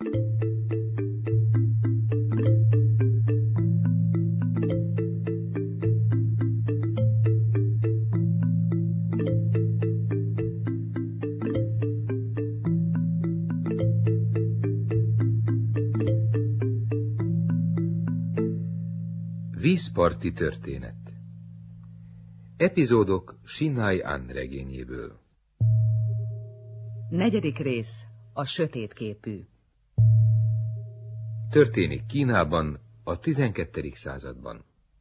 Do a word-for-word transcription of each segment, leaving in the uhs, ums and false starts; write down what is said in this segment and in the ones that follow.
Vízparti történet. Epizódok Sinhai Ann regényéből. Negyedik rész. A sötétképű. Történik Kínában a tizenkettedik században.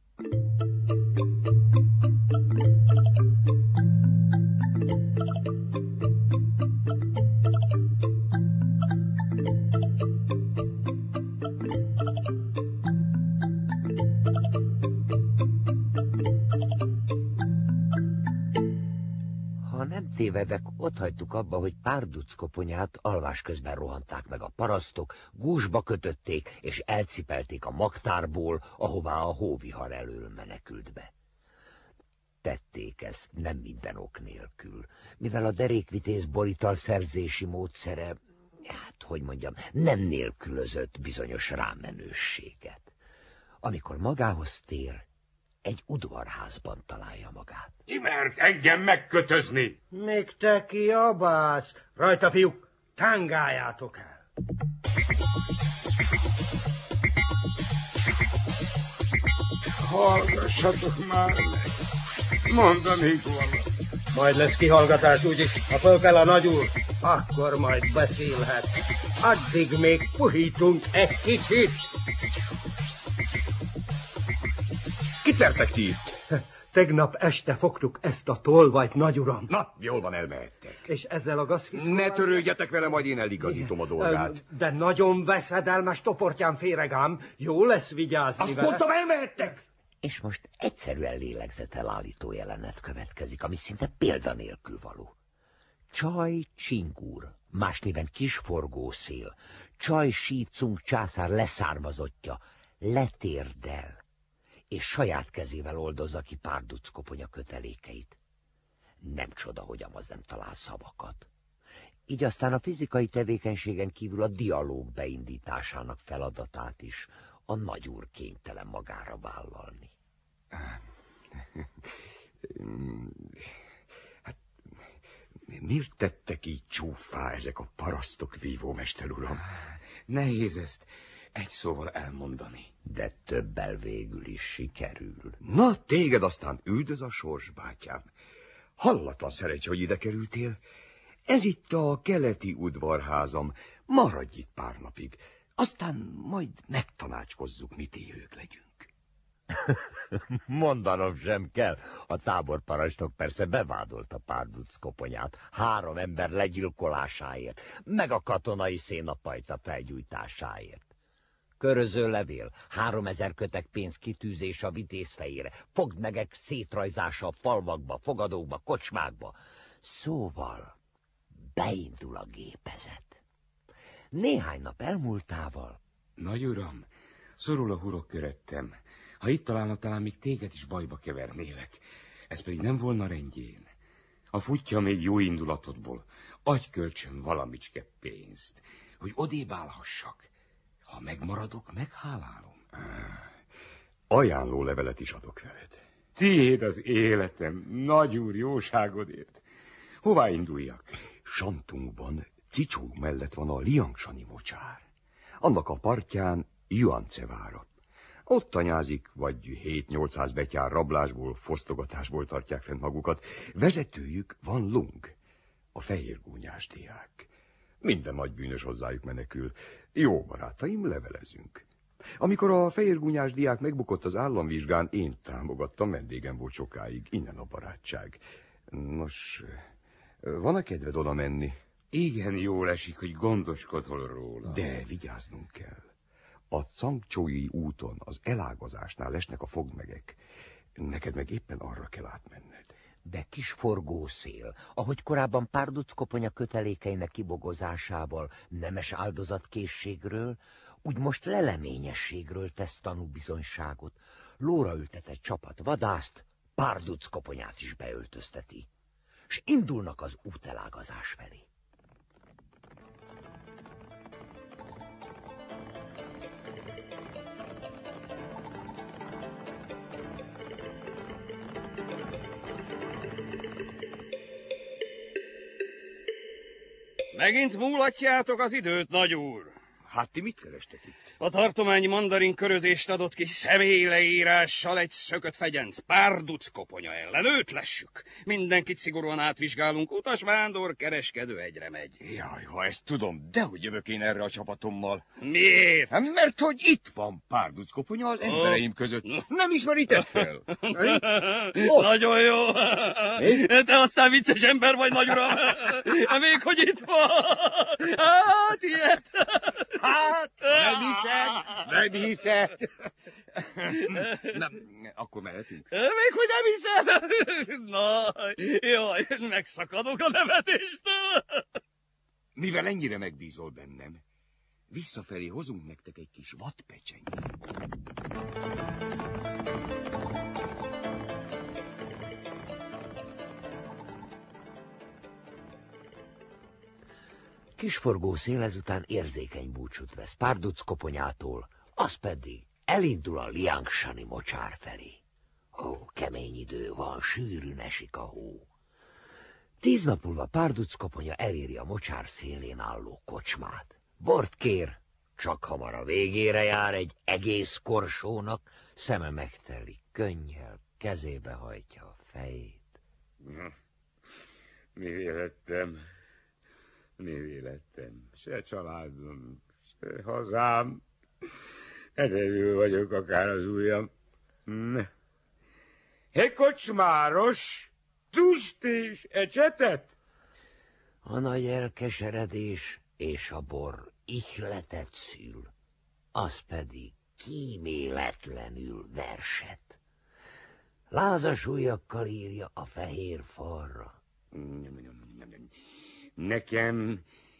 Tévedek, ott hagytuk abba, hogy Párduc koponyát alvás közben rohanták meg a parasztok, gúzsba kötötték és elcipelték a magtárból, ahová a hóvihar elől menekült be. Tették ezt nem minden ok nélkül, mivel a derékvitéz borital szerzési módszere, hát hogy mondjam, nem nélkülözött bizonyos rámenősséget. Amikor magához tér, egy udvarházban találja magát. Ki mert engem megkötözni? Még te kiabálsz? Rajta, fiúk, tángáljátok el! Hallgassatok már meg! Mondanék valamit. Majd lesz kihallgatás, úgyis, ha föl kell a nagyúr, akkor majd beszélhet. Addig még puhítunk egy kicsit. Kit vertek ti itt? Tegnap este fogtuk ezt a tolvajt, nagyuram. Na, jól van, elmehettek. És ezzel a gazfickóval... Ne törődjetek vele, majd én eligazítom a dolgát. De nagyon veszedelmes toportyán féregám. Jó lesz vigyázni Azt vele. mondtam, elmehettek! És most egyszerűen lélegzetelállító jelenet következik, ami szinte példanélkül való. Csaj Csingúr, más néven Kisforgószél, Csaj Sí Cung császár leszármazottja, letérdel, és saját kezével oldozza ki Párduc koponya kötelékeit. Nem csoda, hogy amaz nem talál szavakat. Így aztán a fizikai tevékenységen kívül a dialóg beindításának feladatát is a nagyúr kénytelen magára vállalni. Hát, miért tettek így csúffá ezek a parasztok, vívómester uram? Nehéz ezt egy szóval elmondani. De többel végül is sikerül. Na, téged aztán üldöz a sors, bátyám. Hallatlan szerencsé, hogy ide kerültél. Ez itt a keleti udvarházam. Maradj itt pár napig. Aztán majd megtanácskozzuk, mit évők legyünk. Mondanom sem kell. A táborparancsnok persze bevádolta Párduc koponyát három ember legyilkolásáért, meg a katonai szénapajta felgyújtásáért. Köröző levél, háromezer kötek pénz kitűzés a vitézfejére, fogdmegek szétrajzása a falvakba, fogadókba, kocsmákba. Szóval beindul a gépezet. Néhány nap elmúltával... Nagy uram, szorul a hurok körettem. Ha itt találna, talán még téged is bajba kevernélek. Ez pedig nem volna rendjén. A futja még jó indulatodból. Adj kölcsön valamicske pénzt, hogy odébb állhassak. Ha megmaradok, meghálálom. Ajánló levelet is adok veled. Tiéd az életem, nagyúr, jóságodért. Hová induljak? Santunkban, Cicsó mellett van a Liangsani mocsár. Annak a partján Juance vára. Ott tanyázik, vagy hét-nyolcszáz betyár rablásból, fosztogatásból tartják fent magukat. Vezetőjük Van Lung, a fehérgúnyás diák. Minden nagy bűnös hozzájuk menekül. Jó barátaim, levelezünk. Amikor a fehérgúnyás diák megbukott az államvizsgán, én támogattam, vendégem volt sokáig, innen a barátság. Nos, van-e kedved oda menni? Igen, jól esik, hogy gondoskodol róla. De vigyáznunk kell. A Cangcsói úton, az elágazásnál esnek a fogdmegek. Neked meg éppen arra kell átmenned. De Kisforgószél, ahogy korábban Párduc koponya kötelékeinek kibogozásával, nemes áldozatkészségről, úgy most leleményességről tesz tanúbizonyságot. Lóra ültet egy csapat vadászt, Párduc koponyát is beöltözteti, s indulnak az útelágazás felé. Megint múlatjátok az időt, nagyúr. Hát ti mit kerestek itt? A tartományi mandarin körözést adott ki személyleírással egy szökött fegyenc, párduc koponya ellen. Őt lessük. Mindenkit szigorúan átvizsgálunk. Utas, vándor, kereskedő egyre megy. Jaj, ha ezt tudom, dehogy jövök én erre a csapatommal. Miért? Hát, mert hogy itt van párduc koponya az embereim között. Nem ismeritek fel? Nagyon jó. Te aztán vicces ember vagy, nagy uram. Még hogy itt van. Hát, ilyet. Hát, nem hiszed, nem hiszed. Nem, akkor mehetünk. Még hogy nem hiszed. Na, jaj, megszakadok a nevetéstől. Mivel ennyire megbízol bennem, visszafelé hozunk nektek egy kis vadpecsenyét. Kisforgó szél ezután érzékeny búcsút vesz párduc koponyától, az pedig elindul a liangsani mocsár felé. Ó, kemény idő van, sűrűn esik a hó. Tíz nap múlva párduc koponya eléri a mocsár szélén álló kocsmát. Bort kér, csak hamar a végére jár egy egész korsónak, szeme megtelik, könnyel, kezébe hajtja a fejét. Mi vélettem, mi vélettem, se családom, se hazám, egyedül vagyok akár az ujjam. Hé, kocsmáros, tust és ecsetet? A nagy elkeseredés és a bor ihletet szül, az pedig kíméletlenül verset. Lázas ujjakkal írja a fehér falra. Nekem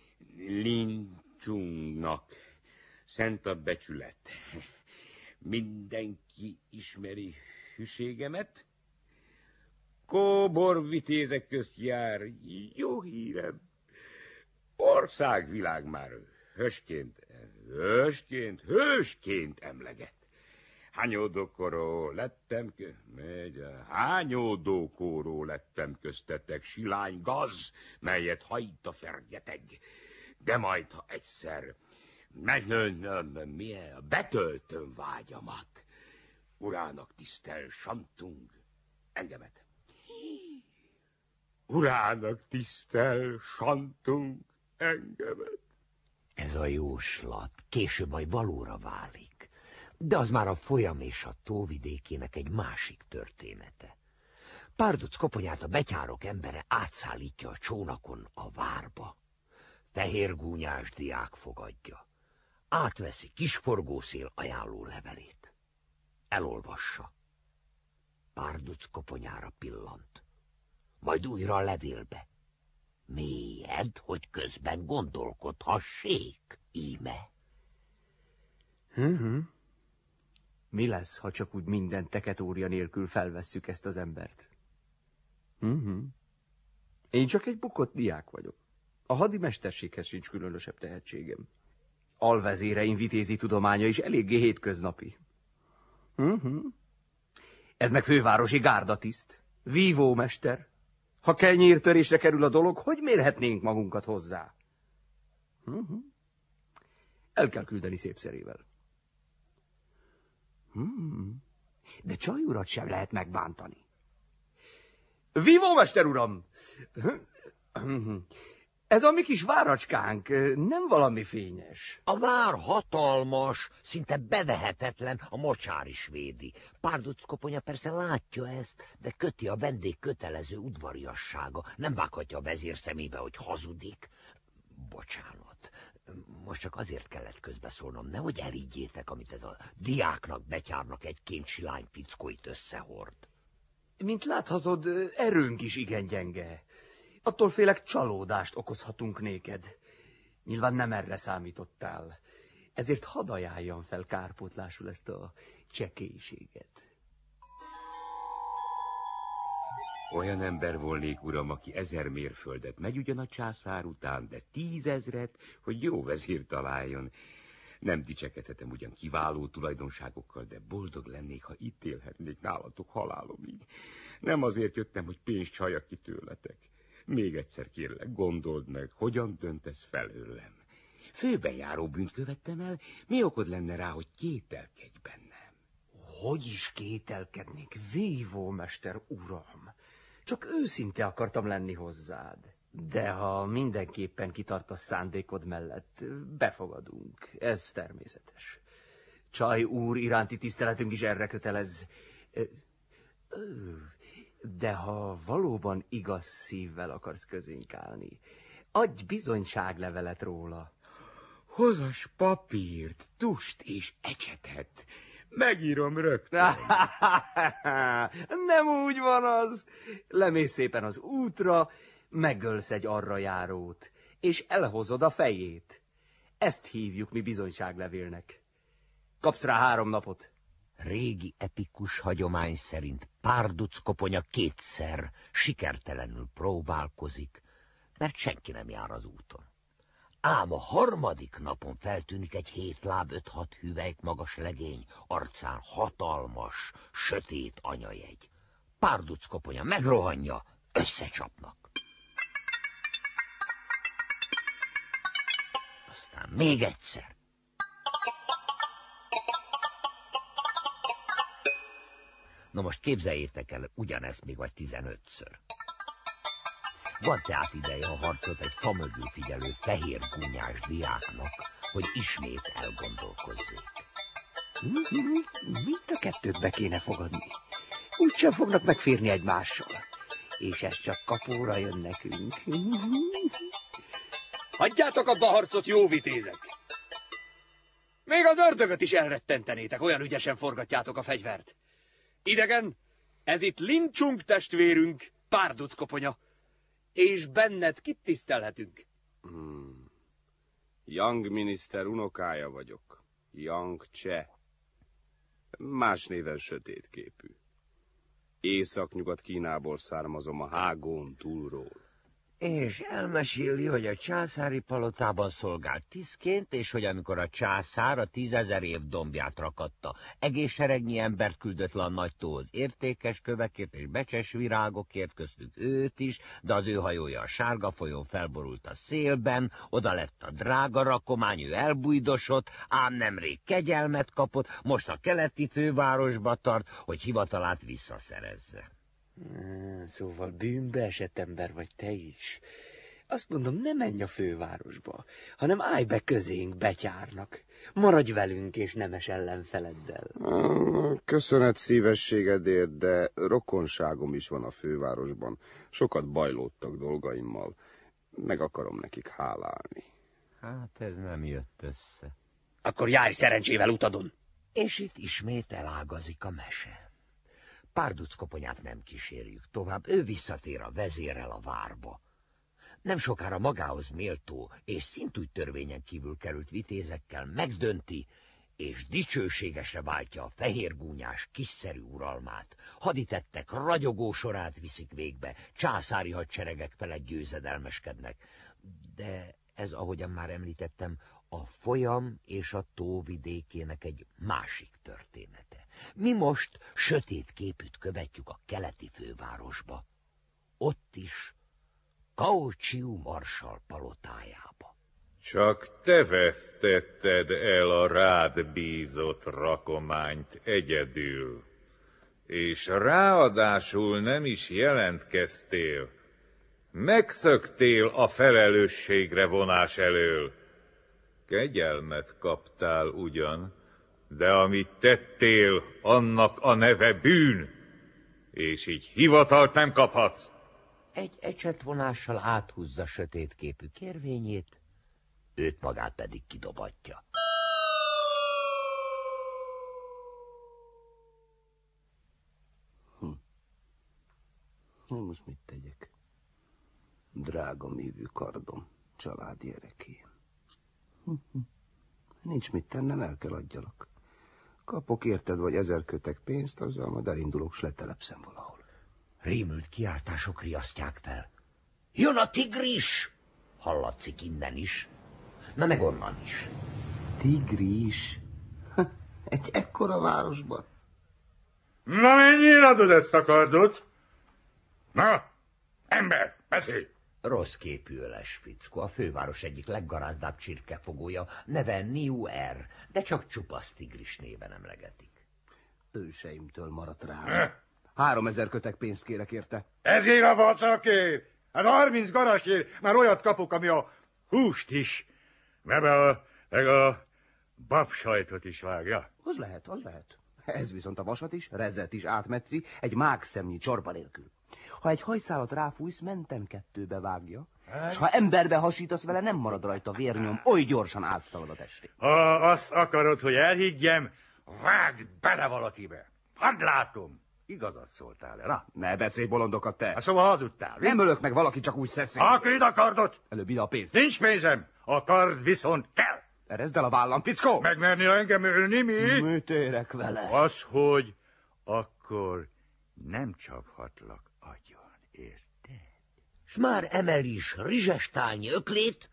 Lincsungnak szent a becsület. Mindenki ismeri hűségemet. Kóbor vitézek közt jár, jó hírem. Országvilág már hősként, hősként, hősként emleget. Hányódokoró lettem, megy, hányódókoró lettem köztetek, silány gaz, melyet hajt a fergeteg. De majd, ha egyszer megnőn, milyen, betöltöm vágyamat, urának tisztel santung engemet. Urának tisztel santunk engemet. Ez a jóslat később majd valóra válik, de az már a folyam és a tóvidékének egy másik története. Párduc koponyát a betyárok embere átszállítja a csónakon a várba. Fehér gúnyás diák fogadja. Átveszi kisforgószél ajánló levelét. Elolvassa. Párduc koponyára pillant. Majd újra a levélbe. Mélyed, hogy közben gondolkodhassék, íme. Uh-huh. Mi lesz, ha csak úgy minden teketória nélkül felvesszük ezt az embert? Uh-huh. Én csak egy bukott diák vagyok. A hadimesterséghez sincs különösebb tehetségem. Alvezéreim vitézi tudománya is eléggé hétköznapi. Uh-huh. Ez meg fővárosi gárdatiszt, vívómester. Ha kenyértörésre kerül a dolog, hogy mérhetnénk magunkat hozzá? Uh-huh. El kell küldeni szépszerével. Uh-huh. De csaj urat sem lehet megbántani. Vívómester uram! Uh-huh. Ez a mi kis váracskánk nem valami fényes. A vár hatalmas, szinte bevehetetlen, a mocsár is védi. Párduc koponya persze látja ezt, de köti a vendég kötelező udvariassága. Nem vághatja a vezér szemébe, hogy hazudik. Bocsánat, most csak azért kellett közbeszólnom, nehogy elígyétek, amit ez a diáknak, betyárnak egy kéncsilány fickóit összehord. Mint láthatod, erőnk is igen gyenge. Attól félek, csalódást okozhatunk néked. Nyilván nem erre számítottál. Ezért hadd ajánljam fel kárpótlásul ezt a csekélységet. Olyan ember volnék, uram, aki ezer mérföldet megy ugyan a császár után, de tízezret, hogy jó vezér találjon. Nem dicsekedhetem ugyan kiváló tulajdonságokkal, de boldog lennék, ha itt élhetnék nálatok halálomig. Nem azért jöttem, hogy pénzt csaljak ki tőletek. Még egyszer kérlek, gondold meg, hogyan döntesz felőlem. Főbejáró bűnt követtem el, mi okod lenne rá, hogy kételkedj bennem? Hogy is kételkednék, vívó mester uram? Csak őszinte akartam lenni hozzád. De ha mindenképpen kitartasz szándékod mellett, befogadunk, ez természetes. Csaj úr iránti tiszteletünk is erre kötelez. De ha valóban igaz szívvel akarsz közénk állni, adj bizonyságlevelet róla. Hozas papírt, tust és ecsetet. Megírom rögtön. Nem úgy van az. Lemész szépen az útra, megölsz egy arra járót, és elhozod a fejét. Ezt hívjuk mi bizonyságlevélnek. Kapsz rá három napot. Régi epikus hagyomány szerint Párduc koponya kétszer sikertelenül próbálkozik, mert senki nem jár az úton. Ám a harmadik napon feltűnik egy hét láb, öt-hat hüvelyk magas legény, arcán hatalmas, sötét anyajegy. Párduc koponya megrohanja, összecsapnak. Aztán még egyszer. Na most képzeljétek el ugyanezt még vagy tizenötször. Van tehát ideje a harcot egy fa mögé figyelő fehér gúnyás diáknak, hogy ismét elgondolkozzék. Mind a kettőt be kéne fogadni. Úgysem fognak megférni egymással. És ez csak kapóra jön nekünk. Hagyjátok abba a harcot, jó vitézek! Még az ördögöt is elrettentenétek, olyan ügyesen forgatjátok a fegyvert. Idegen, ez itt Lincsung testvérünk, Párduc koponya. És benned kit tisztelhetünk? Hmm. Yang miniszter unokája vagyok. Yang Che. Más néven sötétképű. Észak-nyugat Kínából származom a Hágón túlról. És elmeséli, hogy a császári palotában szolgált tisztként, és hogy amikor a császár a tízezer év dombját rakatta, egész seregnyi embert küldött le a nagytóhoz értékes kövekért és becses virágokért, köztük őt is, de az ő hajója a sárga folyón felborult a szélben, oda lett a drága rakomány, ő elbújdosott, ám nemrég kegyelmet kapott, most a keleti fővárosba tart, hogy hivatalát visszaszerezze. Szóval bűnbe esett ember vagy te is. Azt mondom, ne menj a fővárosba, hanem állj be közénk betyárnak. Maradj velünk és nemes ellenfeleddel. Köszönet szívességedért, de rokonságom is van a fővárosban. Sokat bajlódtak dolgaimmal. Meg akarom nekik hálálni. Hát ez nem jött össze. Akkor járj szerencsével utadon. És itt ismét elágazik a mese. Párduc koponyát nem kísérjük tovább, ő visszatér a vezérrel a várba. Nem sokára magához méltó és szintúgy törvényen kívül került vitézekkel megdönti, és dicsőségesre váltja a fehérgúnyás kiszerű uralmát. Haditettek ragyogó sorát viszik végbe, császári hadseregek felett győzedelmeskednek. De ez, ahogyan már említettem, a folyam és a tó vidékének egy másik története. Mi most sötét képűt követjük a keleti fővárosba. Ott is Cao Chiu marsall palotájába. Csak te vesztetted el a rád bízott rakományt egyedül, és ráadásul nem is jelentkeztél. Megszöktél a felelősségre vonás elől. Kegyelmet kaptál ugyan, de amit tettél, annak a neve bűn, és így hivatalt nem kaphatsz. Egy ecsetvonással áthúzza sötétképű kérvényét, őt magát pedig kidobatja. Hm. Na most mit tegyek? Drága művű kardom, családi erekém. Hm -hm. Nincs mit tennem, el kell adjalak. Kapok érted vagy ezer kötek pénzt, azzal majd elindulok, s letelepszem valahol. Rémült kiáltások riasztják fel. Jön a tigris! Hallatszik innen is, na meg onnan is. Tigris? Ha, egy ekkora városban? Na, mennyire adod ezt a kardot? Na, ember, beszélj! Rossz képű öles fickó, a főváros egyik leggarázdább csirkefogója, neve New Air, de csak csupasz tigris néven emlegetik. Őseimtől maradt rám. Háromezer kötek pénzt kérek érte. Ezért a vacakért! Hát harminc garasért már olyat kapok, ami a húst is, meg a, meg a babsajtot is vágja. Az lehet, az lehet. Ez viszont a vasat is, rezet is átmetszi, egy mágszemnyi csorba nélkül. Ha egy hajszálat ráfújsz, menten kettőbe vágja, és ha emberbe hasítasz vele, nem marad rajta vérnyom, oly gyorsan átszalad a testén. Ha azt akarod, hogy elhiggyem, vágd bele valakibe. Hadd látom. Igazat szóltál le, na? Ne beszélj bolondokat, te. Hát szóval hazudtál. Nem ölök meg valaki, csak úgy szeszély. Akkor ide a kardot. Előbb ide a pénzt. Nincs pénzem. A kard viszont kell. Erezd el a vállam, fickó. Megmerni engem ölni, mi? Mit érek vele? Az, hogy akkor nem csaphatlak agyon, érted? S már emel is rizsestálnyi öklét,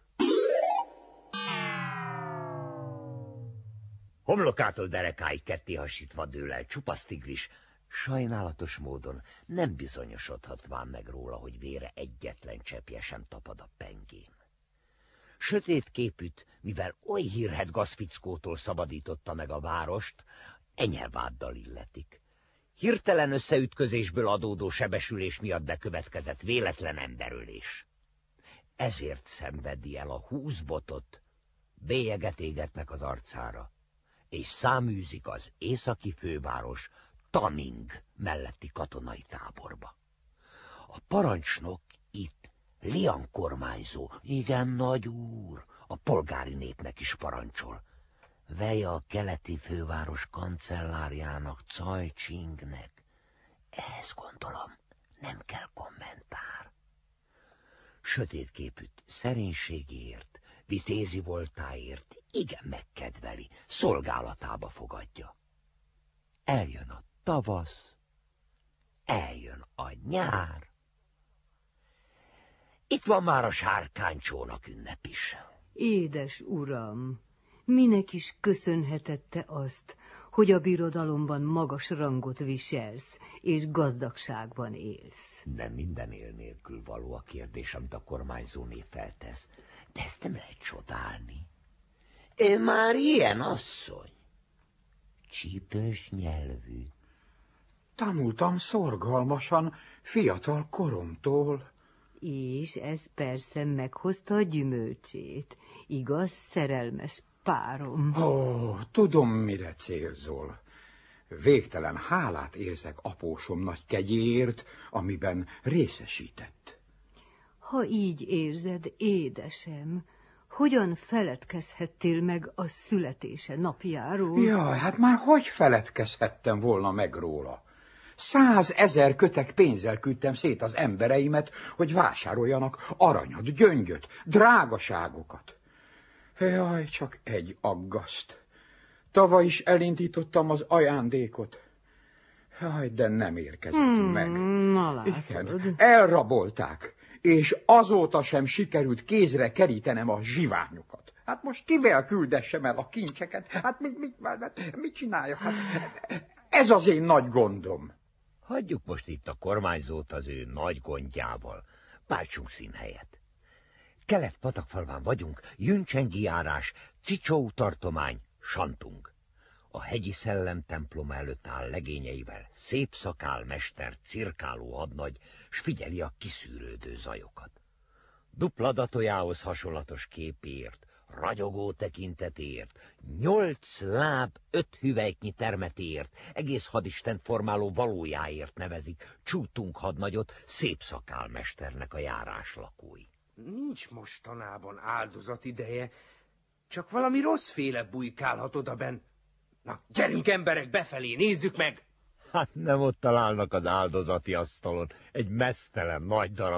homlokától derekáig ketté hasítva dől el csupasz tigris, sajnálatos módon nem bizonyosodhatván meg róla, hogy vére egyetlen cseppje sem tapad a pengén. Sötét képűt, mivel oly hírhedt gazfickótól szabadította meg a várost, enyhe váddal illetik. Hirtelen összeütközésből adódó sebesülés miatt bekövetkezett véletlen emberölés. Ezért szenvedi el a húsz botot, bélyeget égetnek az arcára, és száműzik az északi főváros Taming melletti katonai táborba. A parancsnok itt Lian kormányzó, igen, nagy úr, a polgári népnek is parancsol. Veje a keleti főváros kancellárjának, Caj Csingnek. Ehhez gondolom, nem kell kommentár. Sötétképűt szerénységért, vitézi voltáért igen megkedveli, szolgálatába fogadja. Eljön a tavasz, eljön a nyár. Itt van már a sárkánycsónak ünnep is. Édes uram, minek is köszönhetette azt, hogy a birodalomban magas rangot viselsz, és gazdagságban élsz? Nem minden él nélkül való a kérdés, amit a kormányzóné feltesz, de ezt nem lehet csodálni. Én már ilyen asszony. Csípős nyelvű. Tanultam szorgalmasan, fiatal koromtól. És ez persze meghozta a gyümölcsét. Igaz, szerelmes párom? Ó, tudom, mire célzol. Végtelen hálát érzek apósom nagy kegyéért, amiben részesített. Ha így érzed, édesem, hogyan feledkezhettél meg a születése napjáról? Jaj, hát már hogy feledkezhettem volna meg róla? Százezer kötek pénzzel küldtem szét az embereimet, hogy vásároljanak aranyat, gyöngyöt, drágaságokat. Jaj, csak egy aggaszt. Tavaly is elindítottam az ajándékot. Jaj, de nem érkezett hmm, meg. Na látod. Igen, elrabolták, és azóta sem sikerült kézre kerítenem a zsiványokat. Hát most kivel küldessem el a kincseket? Hát mit, mit, mit, mit csináljak? Hát ez az én nagy gondom. Hagyjuk most itt a kormányzót az ő nagy gondjával. Váltsunk színhelyet. Kelet-Patakfalván vagyunk, Jüncsengi járás, Cicsó tartomány, Santung. A hegyi szellem temploma előtt áll legényeivel szép szakálmester, cirkáló hadnagy, s figyeli a kiszűrődő zajokat. Dupla datojához hasonlatos képéért, ragyogó tekintetéért, nyolc láb, öt hüvelyknyi termetéért, egész hadisten formáló valójáért nevezik Csútunk hadnagyot szép szakálmesternek a járás lakói. Nincs mostanában áldozat ideje, csak valami rosszféle bujkálhat odabenn. Na, gyerünk emberek befelé, nézzük meg! Hát nem ott találnak az áldozati asztalon egy meztelen nagy darab